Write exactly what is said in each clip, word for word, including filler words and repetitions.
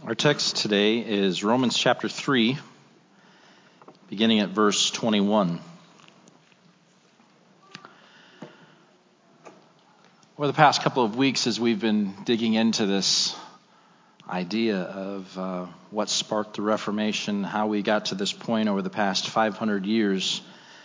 Our text today is Romans chapter three, beginning at verse twenty-one. Over the past couple of weeks, as we've been digging into this idea of uh, what sparked the Reformation, how we got to this point over the past five hundred years,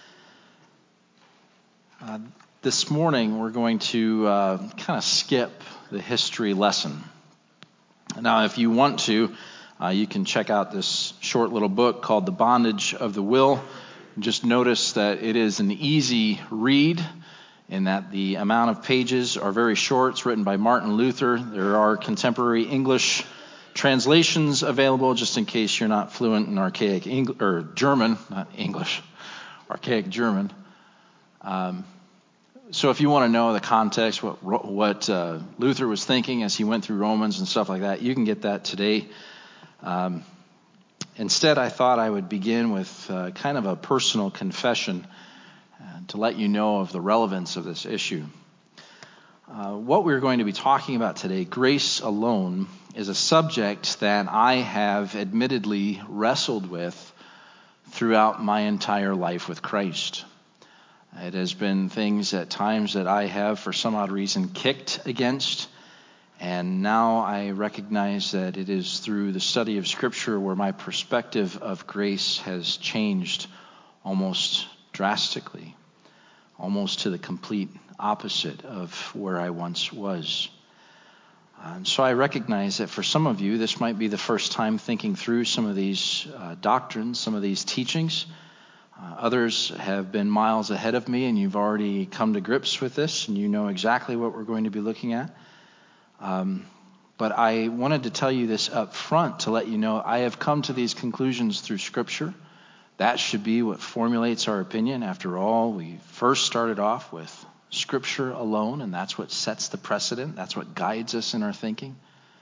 uh, this morning we're going to uh, kind of skip the history lesson. Now, if you want to, uh, you can check out this short little book called The Bondage of the Will. Just notice that it is an easy read in that the amount of pages are very short. It's written by Martin Luther. There are contemporary English translations available just in case you're not fluent in archaic Eng- or German, not English, archaic German. Um, So if you want to know the context, what what uh, Luther was thinking as he went through Romans and stuff like that, you can get that today. Um, instead, I thought I would begin with uh, kind of a personal confession uh, to let you know of the relevance of this issue. Uh, what we're going to be talking about today, grace alone, is a subject that I have admittedly wrestled with throughout my entire life with Christ. It has been things at times that I have, for some odd reason, kicked against. And now I recognize that it is through the study of Scripture where my perspective of grace has changed almost drastically, almost to the complete opposite of where I once was. And so I recognize that for some of you, this might be the first time thinking through some of these uh, doctrines, some of these teachings. Uh, others have been miles ahead of me, and you've already come to grips with this, and you know exactly what we're going to be looking at. Um, but I wanted to tell you this up front to let you know I have come to these conclusions through Scripture. That should be what formulates our opinion. After all, we first started off with Scripture alone, and that's what sets the precedent. That's what guides us in our thinking.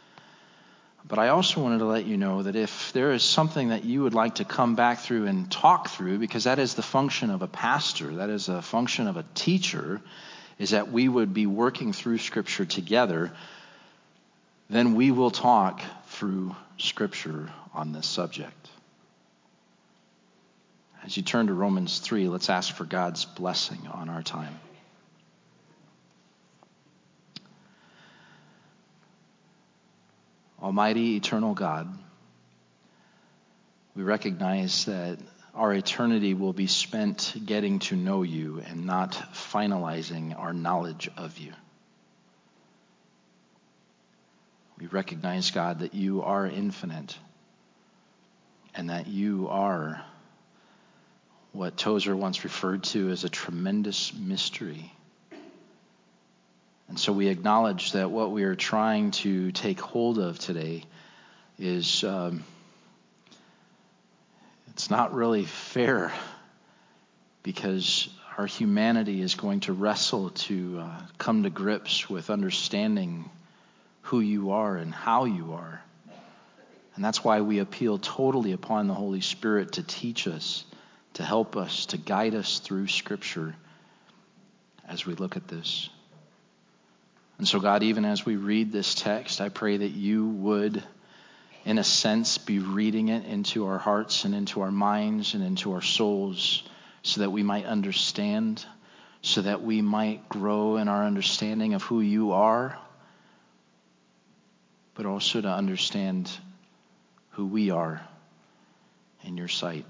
But I also wanted to let you know that if there is something that you would like to come back through and talk through, because that is the function of a pastor, that is a function of a teacher, is that we would be working through Scripture together, then we will talk through Scripture on this subject. As you turn to Romans three, let's ask for God's blessing on our time. Almighty, eternal God, we recognize that our eternity will be spent getting to know you and not finalizing our knowledge of you. We recognize, God, that you are infinite and that you are what Tozer once referred to as a tremendous mystery. And so we acknowledge that what we are trying to take hold of today is, um, it's not really fair, because our humanity is going to wrestle to uh, come to grips with understanding who you are and how you are. And that's why we appeal totally upon the Holy Spirit to teach us, to help us, to guide us through Scripture as we look at this. And so, God, even as we read this text, I pray that you would, in a sense, be reading it into our hearts and into our minds and into our souls so that we might understand, so that we might grow in our understanding of who you are, but also to understand who we are in your sight.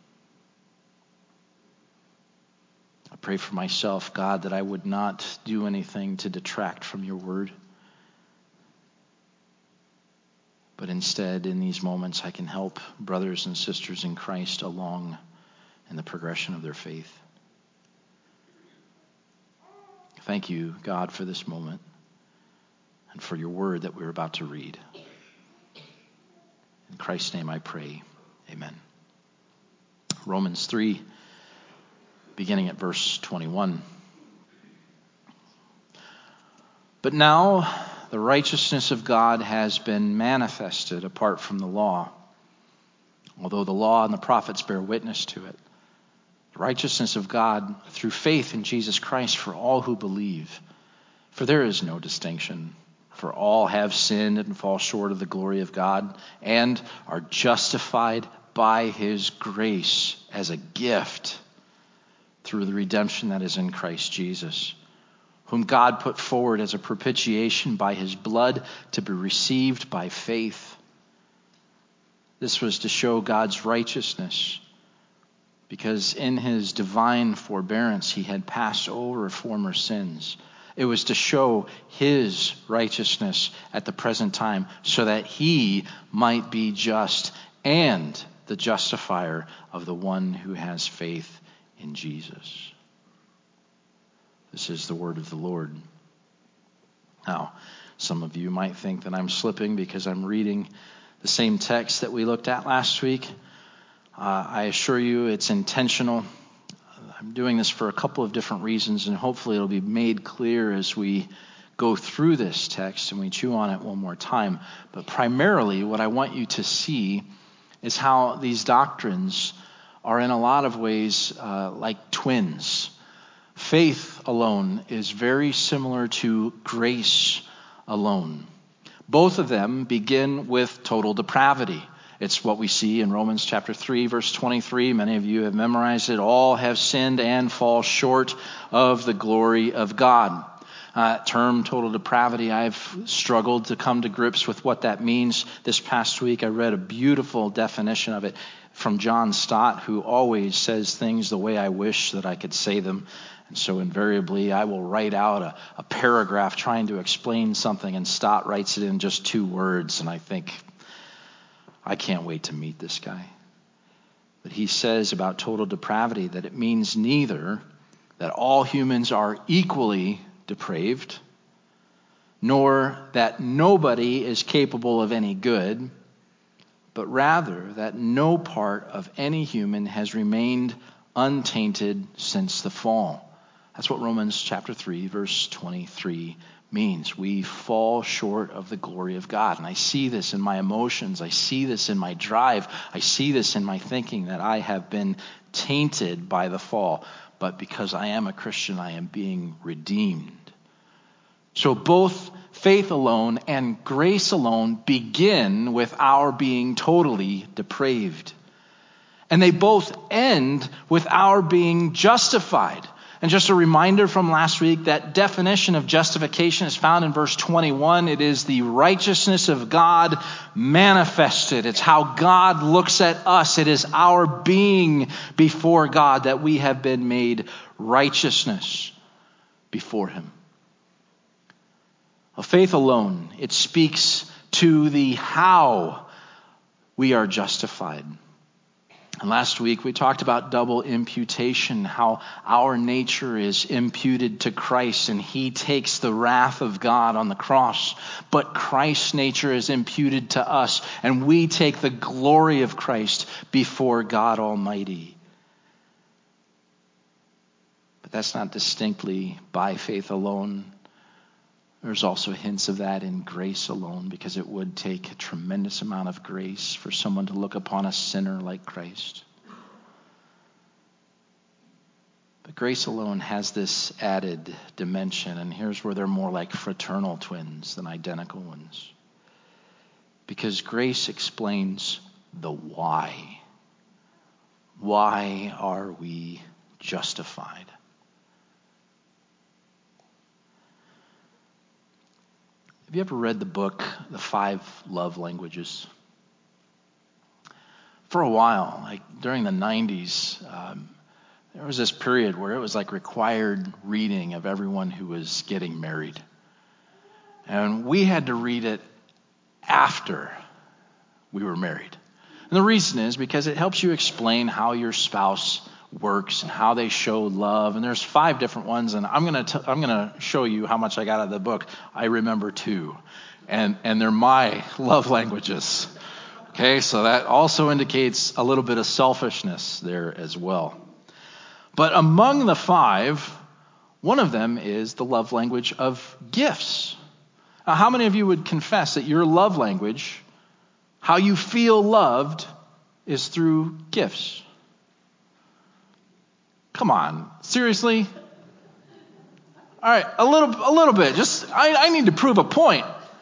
I pray for myself, God, that I would not do anything to detract from your word. But instead, in these moments, I can help brothers and sisters in Christ along in the progression of their faith. Thank you, God, for this moment and for your word that we're about to read. In Christ's name I pray. Amen. Romans three. Beginning at verse twenty-one. But now the righteousness of God has been manifested apart from the law, although the law and the prophets bear witness to it. The righteousness of God through faith in Jesus Christ for all who believe. For there is no distinction. For all have sinned and fall short of the glory of God, and are justified by his grace as a gift through the redemption that is in Christ Jesus, whom God put forward as a propitiation by his blood to be received by faith. This was to show God's righteousness, because in his divine forbearance he had passed over former sins. It was to show his righteousness at the present time, so that he might be just and the justifier of the one who has faith in Jesus. This is the word of the Lord. Now, some of you might think that I'm slipping because I'm reading the same text that we looked at last week. Uh, I assure you it's intentional. I'm doing this for a couple of different reasons, and hopefully it'll be made clear as we go through this text and we chew on it one more time. But primarily what I want you to see is how these doctrines are in a lot of ways uh, like twins. Faith alone is very similar to grace alone. Both of them begin with total depravity. It's what we see in Romans chapter three, verse twenty-three. Many of you have memorized it. All have sinned and fall short of the glory of God. Uh, term total depravity, I've struggled to come to grips with what that means. This past week, I read a beautiful definition of it from John Stott, who always says things the way I wish that I could say them. And so invariably, I will write out a, a paragraph trying to explain something, and Stott writes it in just two words. And I think, I can't wait to meet this guy. But he says about total depravity that it means neither that all humans are equally depraved, nor that nobody is capable of any good, but rather that no part of any human has remained untainted since the fall. That's what Romans chapter three, verse twenty-three means. We fall short of the glory of God. And I see this in my emotions. I see this in my drive. I see this in my thinking, that I have been tainted by the fall. But because I am a Christian, I am being redeemed. So both faith alone and grace alone begin with our being totally depraved. And they both end with our being justified. And just a reminder from last week, that definition of justification is found in verse twenty-one. It is the righteousness of God manifested. It's how God looks at us. It is our being before God that we have been made righteousness before him. Well, faith alone, it speaks to the how we are justified. And last week we talked about double imputation, how our nature is imputed to Christ and he takes the wrath of God on the cross. But Christ's nature is imputed to us and we take the glory of Christ before God Almighty. But that's not distinctly by faith alone. There's also hints of that in grace alone, because it would take a tremendous amount of grace for someone to look upon a sinner like Christ. But grace alone has this added dimension, and here's where they're more like fraternal twins than identical ones. Because grace explains the why. Why are we justified? Have you ever read the book, The Five Love Languages? For a while, like during the nineties, um, there was this period where it was like required reading of everyone who was getting married. And we had to read it after we were married. And the reason is because it helps you explain how your spouse works and how they show love. And there's five different ones, and I'm gonna t- I'm gonna show you how much I got out of the book. I remember two, and and they're my love languages. Okay, so that also indicates a little bit of selfishness there as well. But among the five, one of them is the love language of gifts. Now, how many of you would confess that your love language, how you feel loved, is through gifts? Come on, seriously? All right, a little, a little bit. Just, I, I need to prove a point.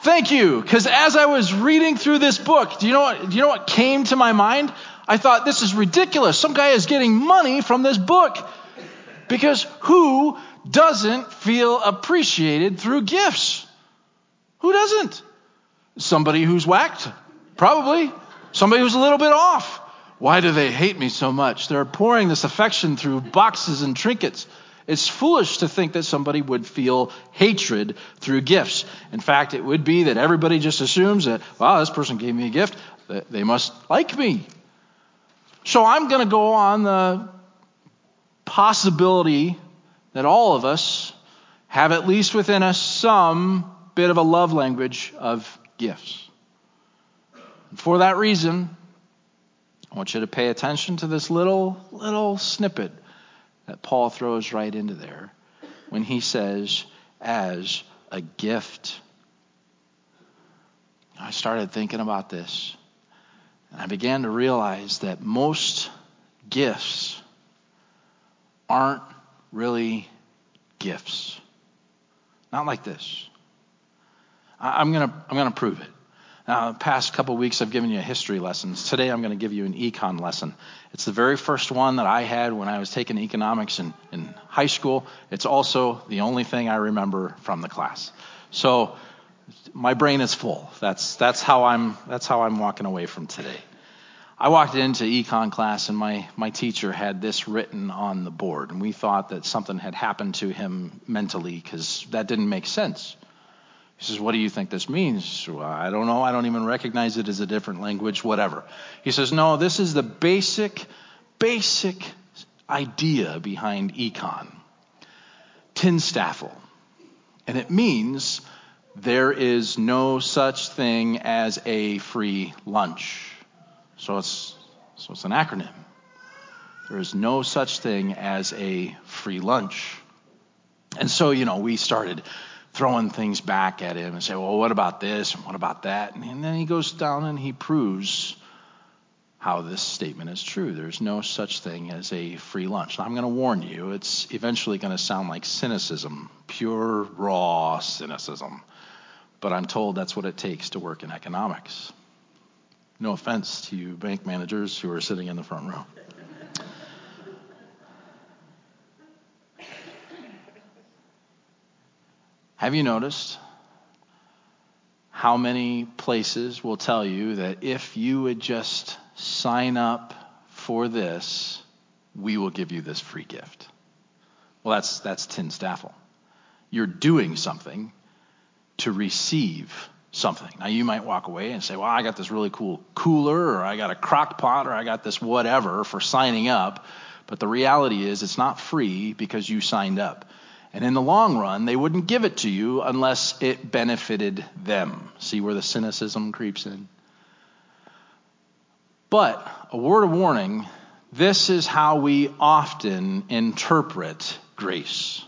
Thank you, because as I was reading through this book, do you know what, do you know what came to my mind? I thought, this is ridiculous. Some guy is getting money from this book. Because who doesn't feel appreciated through gifts? Who doesn't? Somebody who's whacked? Probably. Somebody who's a little bit off. Why do they hate me so much? They're pouring this affection through boxes and trinkets. It's foolish to think that somebody would feel hatred through gifts. In fact, it would be that everybody just assumes that, wow, this person gave me a gift. They must like me. So I'm going to go on the possibility that all of us have at least within us some bit of a love language of gifts. And for that reason, I want you to pay attention to this little, little snippet that Paul throws right into there when he says, as a gift. I started thinking about this, and I began to realize that most gifts aren't really gifts. Not like this. I'm gonna I'm gonna prove it. Now, the past couple of weeks I've given you history lessons. Today I'm going to give you an econ lesson. It's the very first one that I had when I was taking economics in, in high school. It's also the only thing I remember from the class. So my brain is full. That's that's how I'm that's how I'm walking away from today. I walked into econ class and my, my teacher had this written on the board, and we thought that something had happened to him mentally because that didn't make sense. He says, what do you think this means? Well, I don't know. I don't even recognize it as a different language, whatever. He says, no, this is the basic, basic idea behind econ. Tinstaffel. And it means there is no such thing as a free lunch. So it's so it's an acronym. There is no such thing as a free lunch. And so, you know, we started throwing things back at him and say, well, what about this and what about that? And then he goes down and he proves how this statement is true. There's no such thing as a free lunch. Now, I'm going to warn you, it's eventually going to sound like cynicism, pure, raw cynicism. But I'm told that's what it takes to work in economics. No offense to you bank managers who are sitting in the front row. Have you noticed how many places will tell you that if you would just sign up for this, we will give you this free gift? Well, that's that's Tinstaffel. You're doing something to receive something. Now, you might walk away and say, well, I got this really cool cooler, or I got a crock pot, or I got this whatever for signing up. But the reality is it's not free because you signed up. And in the long run, they wouldn't give it to you unless it benefited them. See where the cynicism creeps in? But a word of warning, this is how we often interpret grace.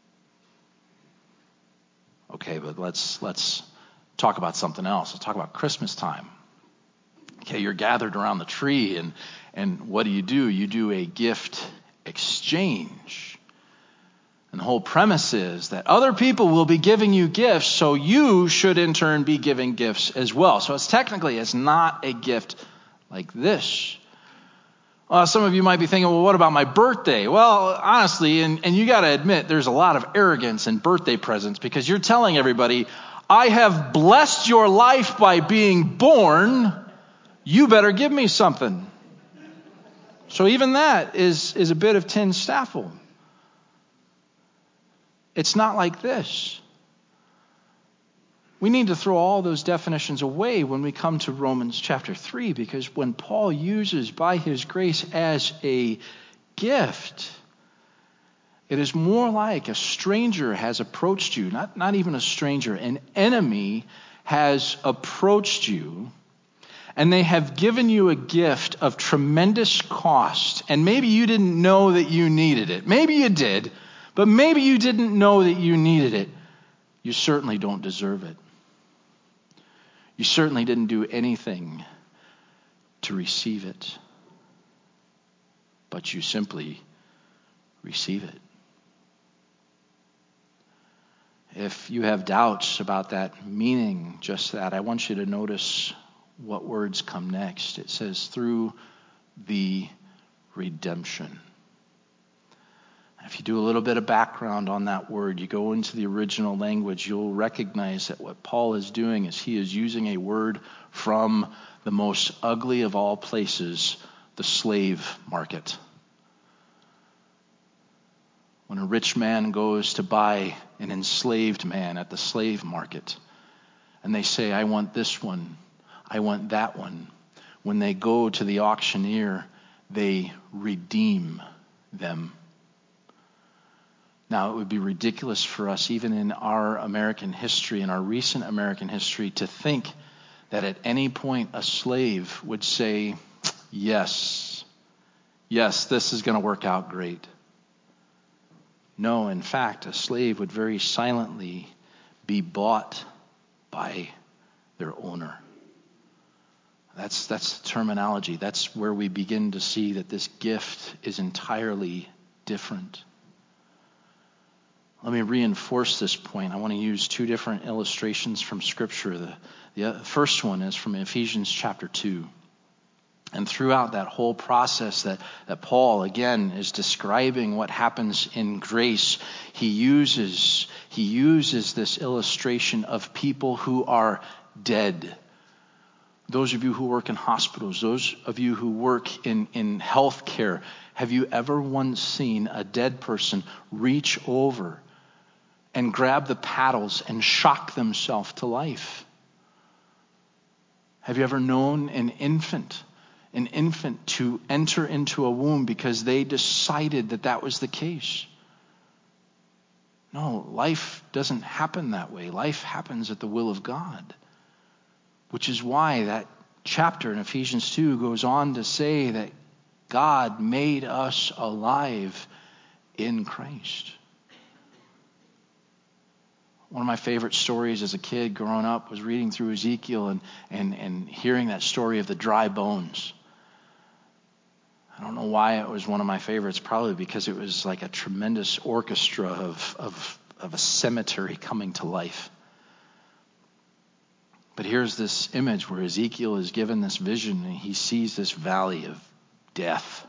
Okay, but let's let's talk about something else. Let's talk about Christmas time. Okay, you're gathered around the tree, and and what do you do? You do a gift exchange. And the whole premise is that other people will be giving you gifts, so you should in turn be giving gifts as well. So it's technically, it's not a gift like this. Uh, some of you might be thinking, well, what about my birthday? Well, honestly, and, and you got to admit, there's a lot of arrogance in birthday presents because you're telling everybody, I have blessed your life by being born. You better give me something. So even that is, is a bit of Tinstaffel. It's not like this. We need to throw all those definitions away when we come to Romans chapter three, because when Paul uses by his grace as a gift, it is more like a stranger has approached you, not, not even a stranger, an enemy has approached you, and they have given you a gift of tremendous cost, and maybe you didn't know that you needed it. Maybe you did. But maybe you didn't know that you needed it. You certainly don't deserve it. You certainly didn't do anything to receive it. But you simply receive it. If you have doubts about that meaning, just that, I want you to notice what words come next. It says, through the redemption. If you do a little bit of background on that word, you go into the original language, you'll recognize that what Paul is doing is he is using a word from the most ugly of all places, the slave market. When a rich man goes to buy an enslaved man at the slave market, and they say, I want this one, I want that one. When they go to the auctioneer, they redeem them. Now, it would be ridiculous for us, even in our American history, in our recent American history, to think that at any point a slave would say, yes, yes, this is going to work out great. No, in fact, a slave would very silently be bought by their owner. That's, that's the terminology. That's where we begin to see that this gift is entirely different. Let me reinforce this point. I want to use two different illustrations from Scripture. The, the first one is from Ephesians chapter two. And throughout that whole process that, that Paul, again, is describing what happens in grace, he uses, he uses this illustration of people who are dead. Those of you who work in hospitals, those of you who work in, in health care, have you ever once seen a dead person reach over and grab the paddles and shock themselves to life? Have you ever known an infant, an infant to enter into a womb because they decided that that was the case? No, life doesn't happen that way. Life happens at the will of God, which is why that chapter in Ephesians two goes on to say that God made us alive in Christ. One of my favorite stories as a kid growing up was reading through Ezekiel and, and, and hearing that story of the dry bones. I don't know why it was one of my favorites, probably because it was like a tremendous orchestra of, of, of a cemetery coming to life. But here's this image where Ezekiel is given this vision and he sees this valley of death.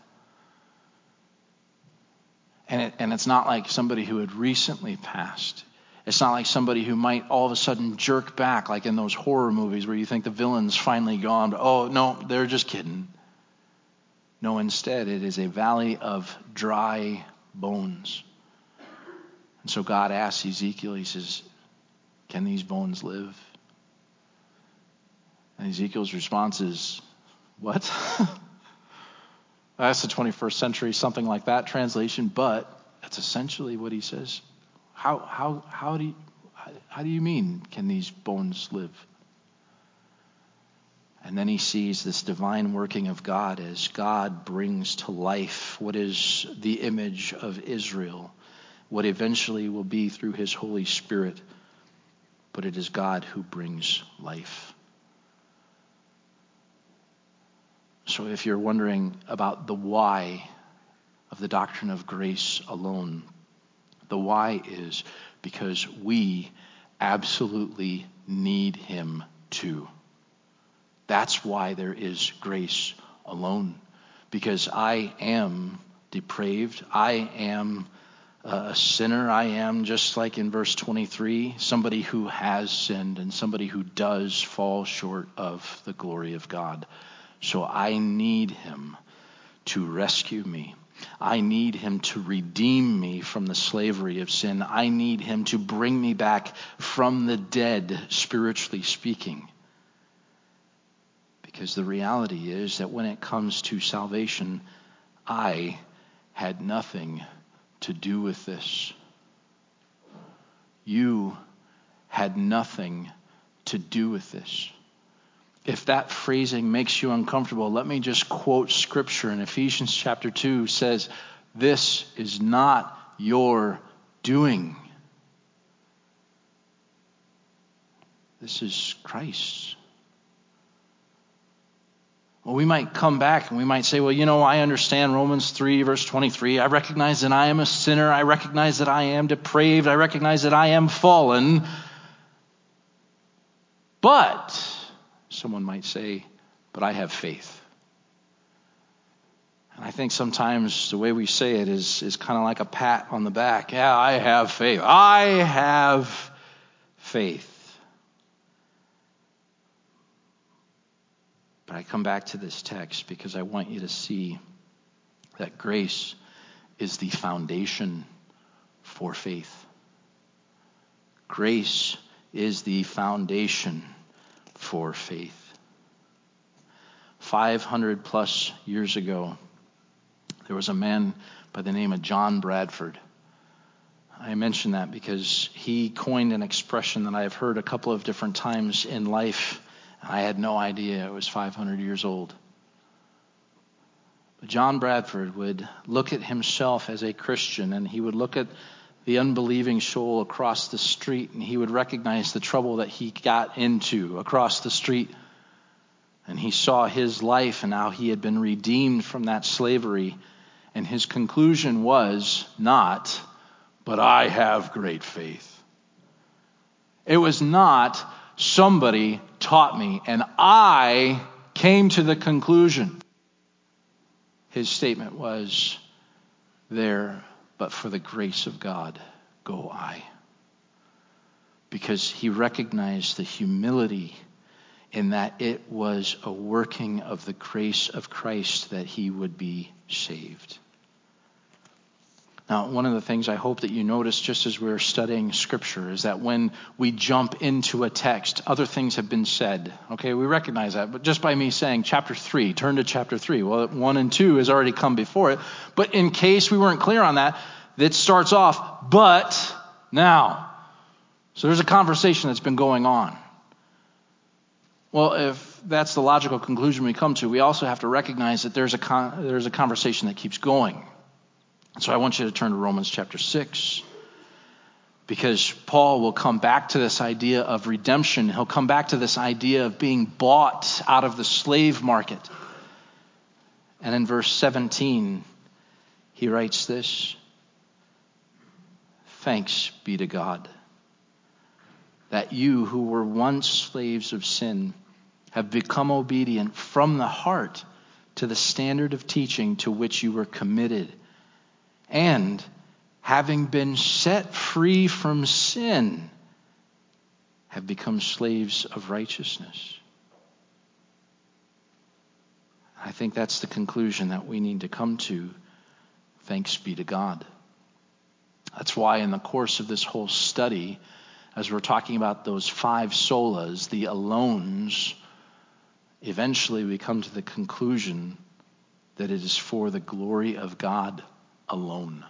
And, it, and it's not like somebody who had recently passed. It's not like somebody who might all of a sudden jerk back like in those horror movies where you think the villain's finally gone. But, oh, no, they're just kidding. No, instead, it is a valley of dry bones. And so God asks Ezekiel, he says, can these bones live? And Ezekiel's response is, what? That's the twenty-first century, something like that translation, but that's essentially what he says. How how how do you, how do you mean, can these bones live? And then he sees this divine working of God as God brings to life what is the image of Israel, what eventually will be through his Holy Spirit, but it is God who brings life. So if you're wondering about the why of the doctrine of grace alone, the why is because we absolutely need him too. That's why there is grace alone. Because I am depraved. I am a sinner. I am, just like in verse twenty-three, somebody who has sinned and somebody who does fall short of the glory of God. So I need him to rescue me. I need him to redeem me from the slavery of sin. I need him to bring me back from the dead, spiritually speaking. Because the reality is that when it comes to salvation, I had nothing to do with this. You had nothing to do with this. If that phrasing makes you uncomfortable, let me just quote Scripture in Ephesians chapter two says, this is not your doing. This is Christ's. Well, we might come back and we might say, well, you know, I understand Romans three, verse twenty-three. I recognize that I am a sinner. I recognize that I am depraved. I recognize that I am fallen. But, someone might say, but I have faith. And I think sometimes the way we say it is, is kind of like a pat on the back. Yeah, I have faith. I have faith. But I come back to this text because I want you to see that grace is the foundation for faith. Grace is the foundation for faith. five hundred plus years ago, there was a man by the name of John Bradford. I mention that because he coined an expression that I have heard a couple of different times in life. I had no idea it was five hundred years old. But John Bradford would look at himself as a Christian, and he would look at the unbelieving soul across the street, and he would recognize the trouble that he got into across the street. And he saw his life and how he had been redeemed from that slavery. And his conclusion was not, but I have great faith. It was not, somebody taught me, and I came to the conclusion. His statement was, there, but for the grace of God, go I. Because he recognized the humility in that it was a working of the grace of Christ that he would be saved. Now, one of the things I hope that you notice just as we're studying Scripture is that when we jump into a text, other things have been said. Okay, we recognize that. But just by me saying chapter three, turn to chapter three. Well, one and two has already come before it. But in case we weren't clear on that, it starts off, but now. So there's a conversation that's been going on. Well, if that's the logical conclusion we come to, we also have to recognize that there's a con- there's a conversation that keeps going. So I want you to turn to Romans chapter six, because Paul will come back to this idea of redemption. He'll come back to this idea of being bought out of the slave market. And in verse seventeen, he writes this: thanks be to God that you who were once slaves of sin have become obedient from the heart to the standard of teaching to which you were committed. And having been set free from sin, have become slaves of righteousness. I think that's the conclusion that we need to come to. Thanks be to God. That's why in the course of this whole study, as we're talking about those five solas, the alones, eventually we come to the conclusion that it is for the glory of God alone.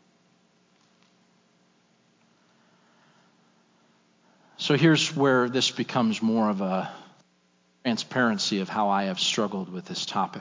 So here's where this becomes more of a transparency of how I have struggled with this topic.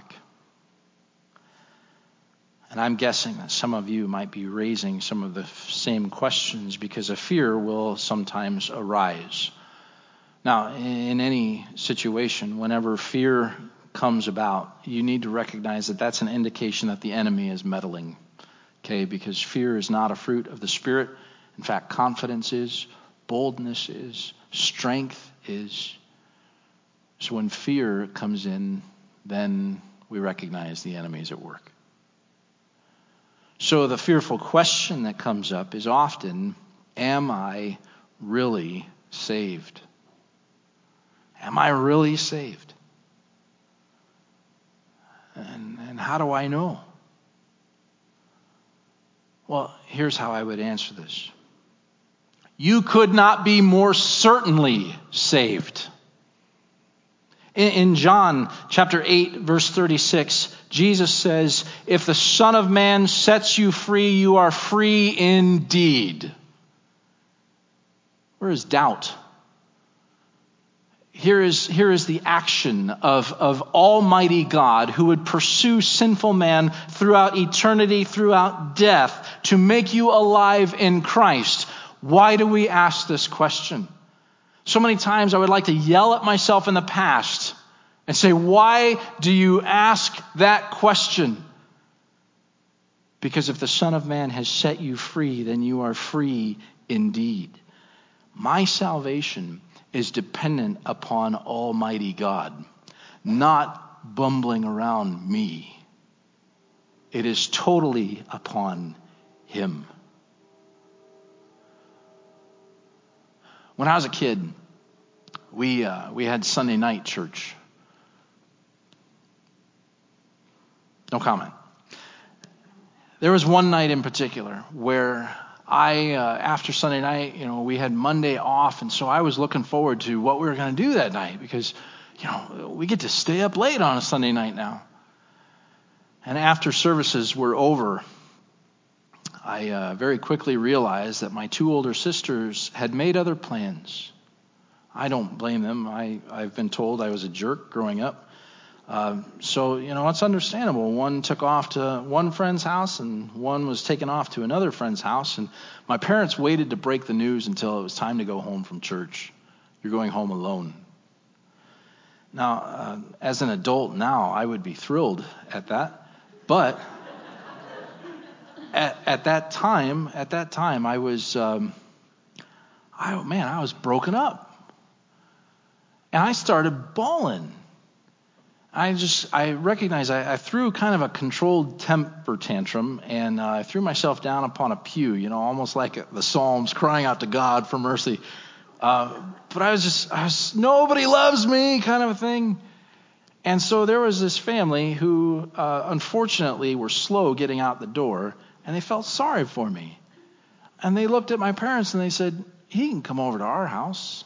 And I'm guessing that some of you might be raising some of the same questions because a fear will sometimes arise. Now, in any situation, whenever fear comes about, you need to recognize that that's an indication that the enemy is meddling. Okay, because fear is not a fruit of the Spirit. In fact, confidence is, boldness is, strength is. So when fear comes in, then we recognize the enemy is at work. So the fearful question that comes up is often, am I really saved? Am I really saved? And, and how do I know? Well, here's how I would answer this. You could not be more certainly saved. In, in John chapter eight, verse thirty-six, Jesus says, if the Son of Man sets you free, you are free indeed. Where is doubt? Here is, here is the action of, of Almighty God who would pursue sinful man throughout eternity, throughout death, to make you alive in Christ. Why do we ask this question? So many times I would like to yell at myself in the past And say, why do you ask that question? Because if the Son of Man has set you free, then you are free indeed. My salvation is dependent upon Almighty God, not bumbling around me. It is totally upon Him. When I was a kid, we uh, we had Sunday night church. No comment. There was one night in particular where I, uh, after Sunday night, you know, we had Monday off, and so I was looking forward to what we were going to do that night because, you know, we get to stay up late on a Sunday night now. And after services were over, I uh, very quickly realized that my two older sisters had made other plans. I don't blame them. I, I've been told I was a jerk growing up. Uh, so, you know, it's understandable. One took off to one friend's house and one was taken off to another friend's house. And my parents waited to break the news until it was time to go home from church. You're going home alone. Now, uh, as an adult now, I would be thrilled at that. But at, at that time, at that time, I was, um, I, man, I was broken up. And I started bawling. I just, I recognized I, I threw kind of a controlled temper tantrum, and uh, I threw myself down upon a pew, you know, almost like the Psalms, crying out to God for mercy. Uh, but I was just, I was, nobody loves me kind of a thing. And so there was this family who, uh, unfortunately, were slow getting out the door, and they felt sorry for me. And they looked at my parents and they said, he can come over to our house.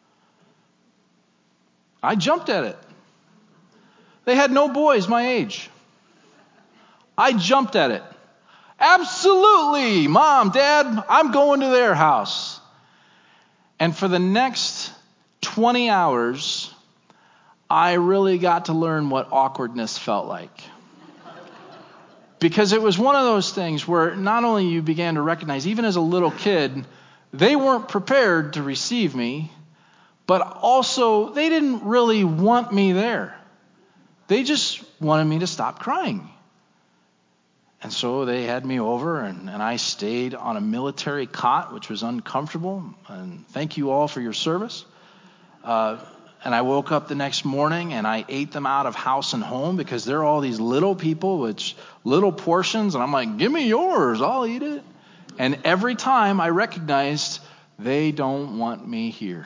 I jumped at it. They had no boys my age. I jumped at it. Absolutely, Mom, Dad, I'm going to their house. And for the next twenty hours, I really got to learn what awkwardness felt like. Because it was one of those things where not only you began to recognize, even as a little kid, they weren't prepared to receive me, but also they didn't really want me there. They just wanted me to stop crying. And so they had me over, and, and I stayed on a military cot, which was uncomfortable. And thank you all for your service. Uh, and I woke up the next morning, and I ate them out of house and home because they're all these little people with little portions. And I'm like, give me yours. I'll eat it. And every time I recognized they don't want me here.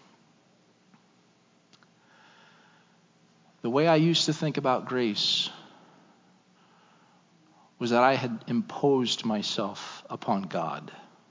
The way I used to think about grace was that I had imposed myself upon God.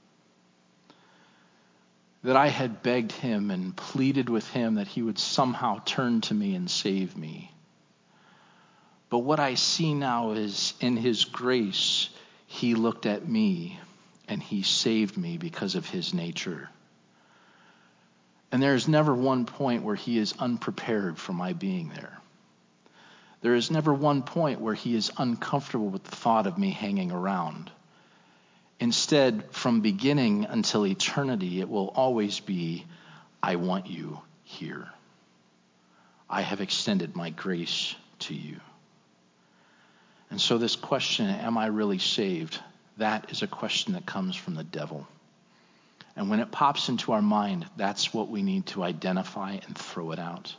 That I had begged Him and pleaded with Him that He would somehow turn to me and save me. But what I see now is in His grace, He looked at me and He saved me because of His nature. And there is never one point where He is unprepared for my being there. There is never one point where He is uncomfortable with the thought of me hanging around. Instead, from beginning until eternity, it will always be, I want you here. I have extended my grace to you. And so this question, am I really saved? That is a question that comes from the devil. And when it pops into our mind, that's what we need to identify and throw it out.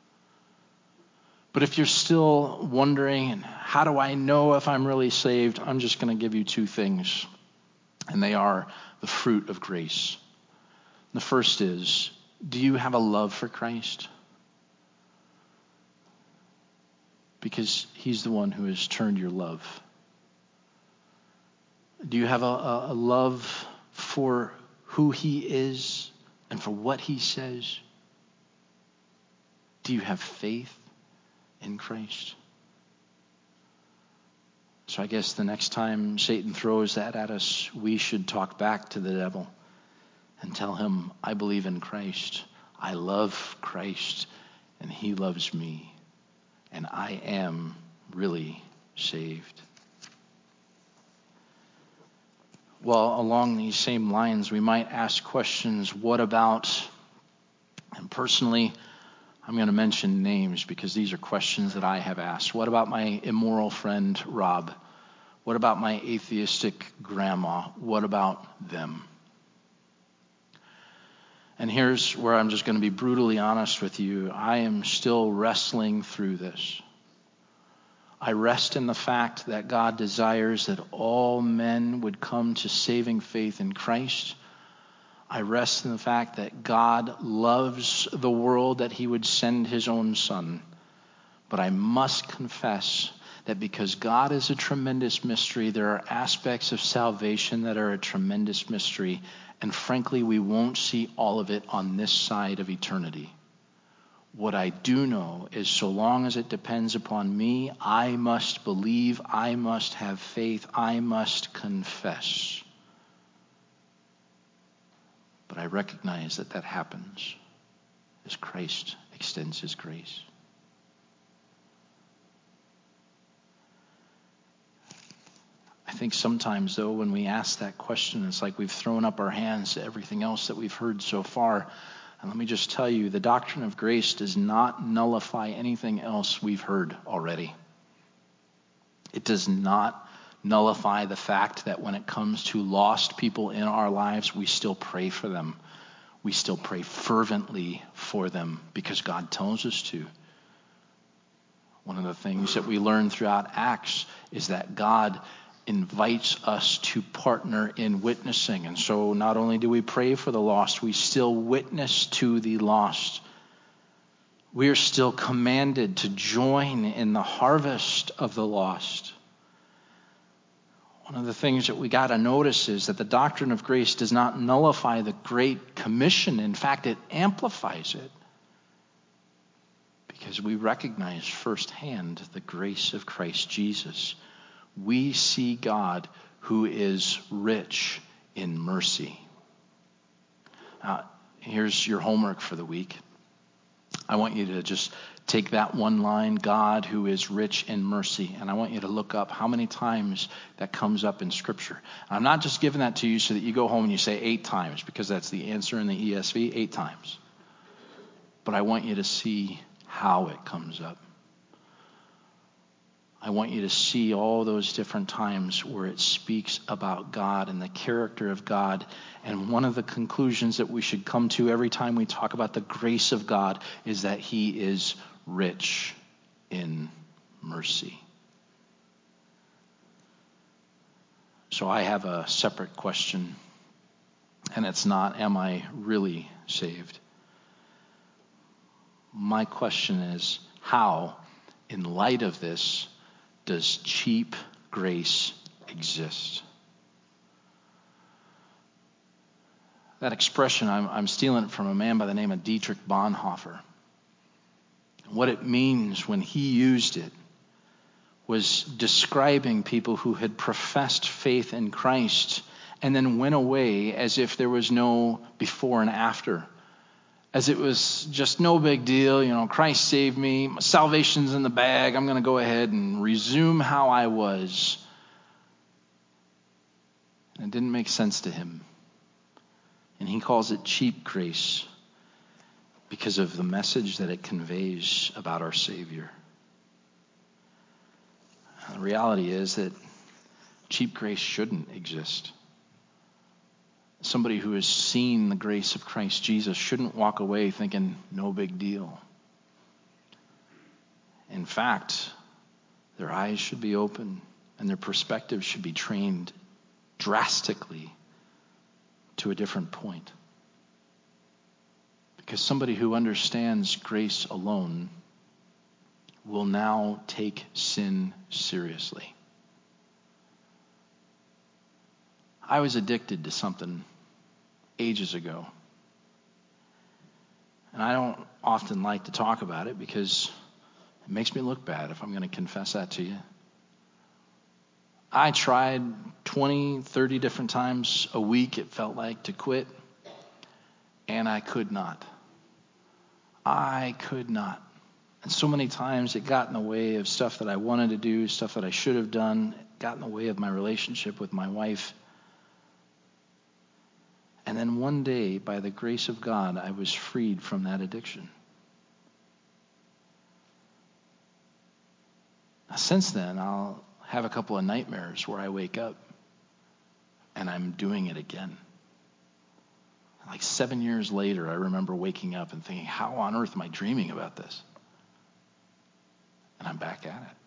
But if you're still wondering, how do I know if I'm really saved? I'm just going to give you two things. And they are the fruit of grace. The first is, do you have a love for Christ? Because He's the one who has turned your love. Do you have a, a, a love for who He is and for what He says? Do you have faith in Christ? So I guess the next time Satan throws that at us, we should talk back to the devil and tell him, I believe in Christ. I love Christ, and He loves me, and I am really saved. Well, along these same lines, we might ask questions, what about, and personally, I'm going to mention names because these are questions that I have asked. What about my immoral friend, Rob? What about my atheistic grandma? What about them? And here's where I'm just going to be brutally honest with you. I am still wrestling through this. I rest in the fact that God desires that all men would come to saving faith in Christ. I rest in the fact that God loves the world, that he would send his own son. But I must confess that because God is a tremendous mystery, there are aspects of salvation that are a tremendous mystery. And frankly, we won't see all of it on this side of eternity. What I do know is so long as it depends upon me, I must believe, I must have faith, I must confess. But I recognize that that happens as Christ extends his grace. I think sometimes, though, when we ask that question, it's like we've thrown up our hands to everything else that we've heard so far. And let me just tell you, the doctrine of grace does not nullify anything else we've heard already. It does not nullify the fact that when it comes to lost people in our lives, we still pray for them. We still pray fervently for them because God tells us to. One of the things that we learn throughout Acts is that God invites us to partner in witnessing. And so not only do we pray for the lost, we still witness to the lost. We are still commanded to join in the harvest of the lost. One of the things that we got to notice is that the doctrine of grace does not nullify the Great Commission. In fact, it amplifies it. Because we recognize firsthand the grace of Christ Jesus. We see God who is rich in mercy. Now, here's your homework for the week. I want you to just take that one line, God who is rich in mercy, and I want you to look up how many times that comes up in Scripture. I'm not just giving that to you so that you go home and you say eight times, because that's the answer in the E S V, eight times. But I want you to see how it comes up. I want you to see all those different times where it speaks about God and the character of God. And one of the conclusions that we should come to every time we talk about the grace of God is that he is rich in mercy. So I have a separate question, and it's not, am I really saved? My question is, how, in light of this, does cheap grace exist? That expression, I'm, I'm stealing it from a man by the name of Dietrich Bonhoeffer. What it means when he used it was describing people who had professed faith in Christ and then went away as if there was no before and after. As it was just no big deal, you know, Christ saved me, my salvation's in the bag, I'm going to go ahead and resume how I was. And it didn't make sense to him. And he calls it cheap grace because of the message that it conveys about our Savior. The reality is that cheap grace shouldn't exist. Somebody who has seen the grace of Christ Jesus shouldn't walk away thinking, no big deal. In fact, their eyes should be open and their perspective should be trained drastically to a different point. Because somebody who understands grace alone will now take sin seriously. I was addicted to something ages ago. And I don't often like to talk about it because it makes me look bad if I'm going to confess that to you. I tried twenty, thirty different times a week, it felt like, to quit. And I could not. I could not. And so many times it got in the way of stuff that I wanted to do, stuff that I should have done. It got in the way of my relationship with my wife. And then one day, by the grace of God, I was freed from that addiction. since then, I'll have a couple of nightmares where I wake up and I'm doing it again. Like seven years later, I remember waking up and thinking, how on earth am I dreaming about this? And I'm back at it.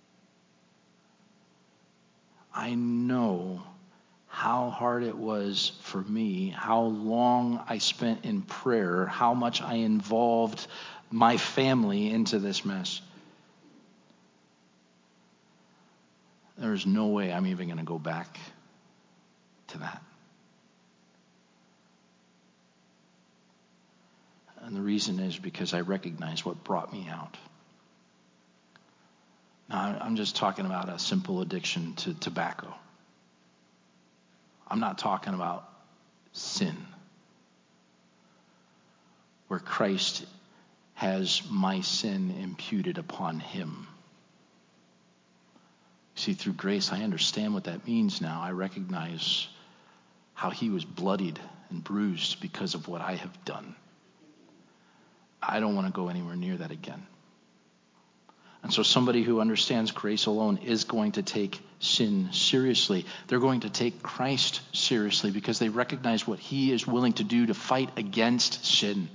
I know how hard it was for me, how long I spent in prayer, how much I involved my family into this mess. There's no way I'm even going to go back to that. And the reason is because I recognize what brought me out. Now, I'm just talking about a simple addiction to tobacco. I'm not talking about sin, where Christ has my sin imputed upon him. See, through grace, I understand what that means now. I recognize how he was bloodied and bruised because of what I have done. I don't want to go anywhere near that again. And so somebody who understands grace alone is going to take sin seriously. They're going to take Christ seriously because they recognize what he is willing to do to fight against sin.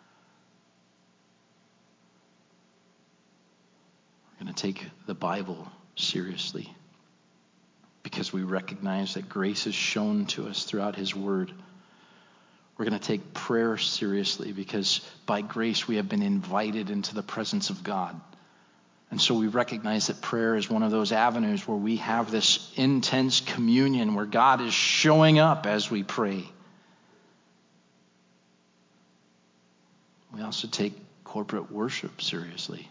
We're going to take the Bible seriously because we recognize that grace is shown to us throughout his word. We're going to take prayer seriously because by grace we have been invited into the presence of God. And so we recognize that prayer is one of those avenues where we have this intense communion where God is showing up as we pray. We also take corporate worship seriously.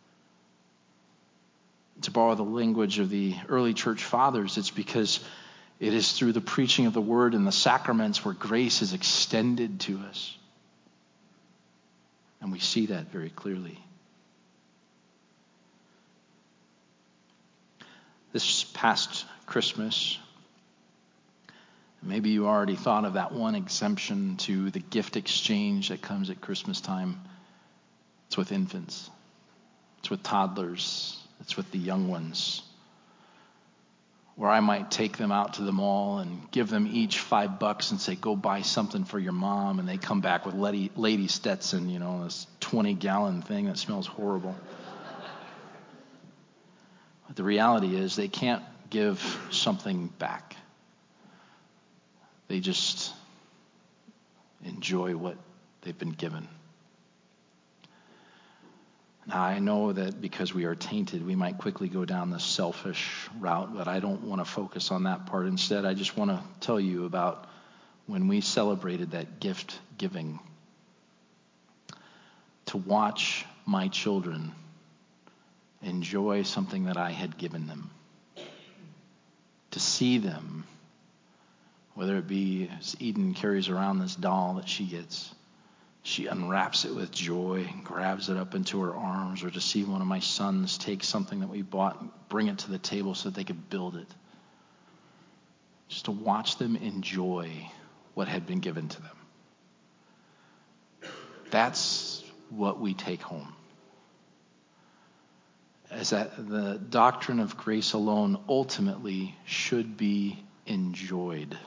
To borrow the language of the early church fathers, it's because it is through the preaching of the word and the sacraments where grace is extended to us. And we see that very clearly. This past Christmas, maybe you already thought of that one exemption to the gift exchange that comes at Christmas time. It's with infants. It's with toddlers. It's with the young ones. Where I might take them out to the mall and give them each five bucks and say, go buy something for your mom. And they come back with Lady, Lady Stetson, you know, this twenty gallon thing that smells horrible. But the reality is they can't give something back. They just enjoy what they've been given. Now, I know that because we are tainted, we might quickly go down the selfish route, but I don't want to focus on that part. Instead, I just want to tell you about when we celebrated that gift giving. To watch my children enjoy something that I had given them. To see them, whether it be as Eden carries around this doll that she gets, she unwraps it with joy and grabs it up into her arms, or to see one of my sons take something that we bought and bring it to the table so that they could build it. Just to watch them enjoy what had been given to them. That's what we take home. As that the doctrine of grace alone ultimately should be enjoyed.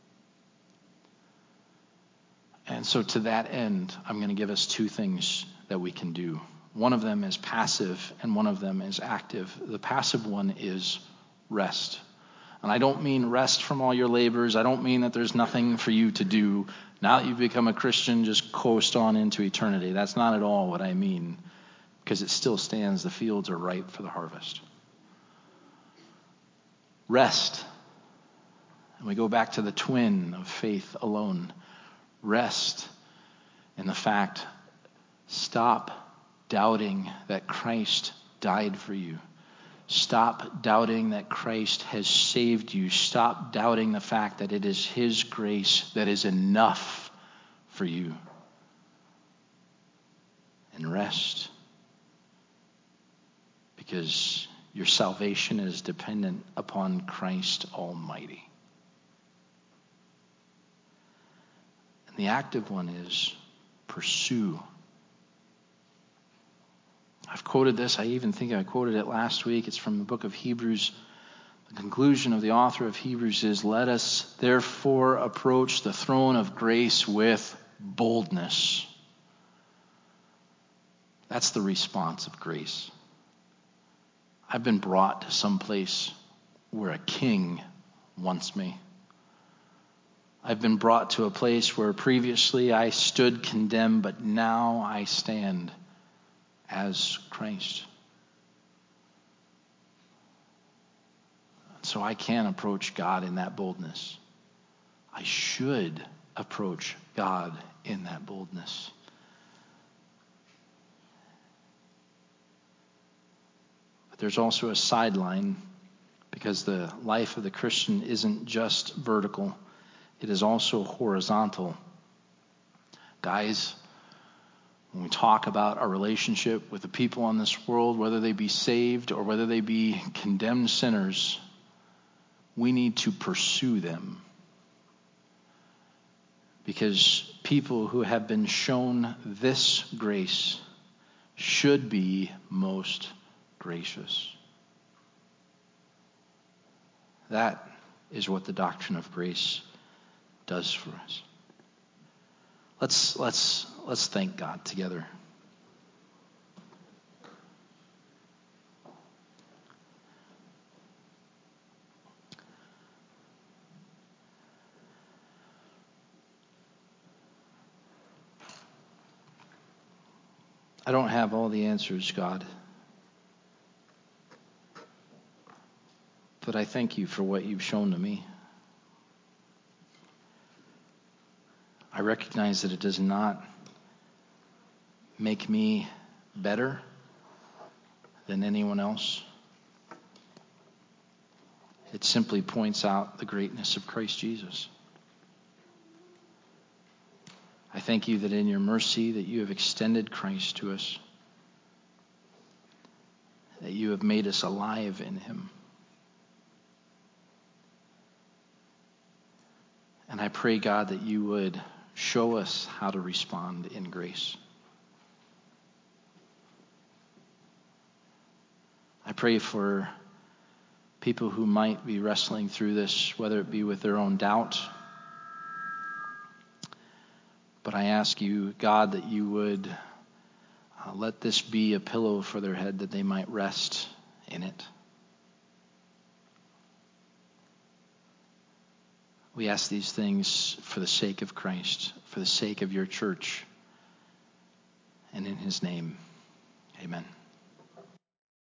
And so to that end, I'm going to give us two things that we can do. One of them is passive and one of them is active. The passive one is rest. And I don't mean rest from all your labors. I don't mean that there's nothing for you to do. Now that you've become a Christian, just coast on into eternity. That's not at all what I mean, because it still stands. The fields are ripe for the harvest. Rest. And we go back to the twin of faith alone. Rest in the fact, stop doubting that Christ died for you. Stop doubting that Christ has saved you. Stop doubting the fact that it is his grace that is enough for you. And rest. Because your salvation is dependent upon Christ Almighty. And the active one is pursue. I've quoted this. I even think I quoted it last week. It's from the book of Hebrews. The conclusion of the author of Hebrews is, let us therefore approach the throne of grace with boldness. That's the response of grace. I've been brought to some place where a king wants me. I've been brought to a place where previously I stood condemned, but now I stand as Christ. So I can approach God in that boldness. I should approach God in that boldness. But there's also a sideline, because the life of the Christian isn't just vertical, it is also horizontal. Guys, when we talk about our relationship with the people on this world, whether they be saved or whether they be condemned sinners, we need to pursue them. Because people who have been shown this grace should be most gracious. That is what the doctrine of grace does for us. Let's let's let's thank God together. I don't have all the answers, God. But I thank you for what you've shown to me. I recognize that it does not make me better than anyone else. It simply points out the greatness of Christ Jesus. I thank you that in your mercy that you have extended Christ to us, that you have made us alive in him. And I pray, God, that you would show us how to respond in grace. I pray for people who might be wrestling through this, whether it be with their own doubt. But I ask you, God, that you would uh, let this be a pillow for their head, that they might rest in it. We ask these things for the sake of Christ, for the sake of your church, and in his name, amen.